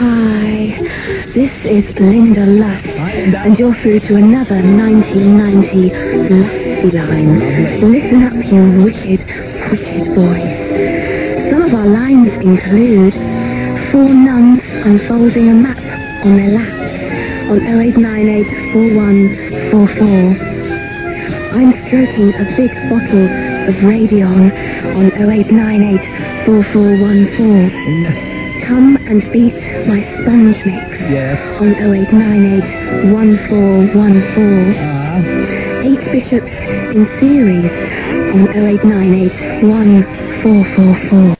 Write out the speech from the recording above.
Hi, this is Linda Luss, and you're through to another 1990 Lusty line. Listen up, you wicked, wicked boys. Some of our lines include 4 nuns unfolding a map on their laps on 0898 4144. I'm stroking a big bottle of Radion on 0898 4414. Come and beat my sponge mix on 0898 1414. 8 bishops in series on 0898 1444.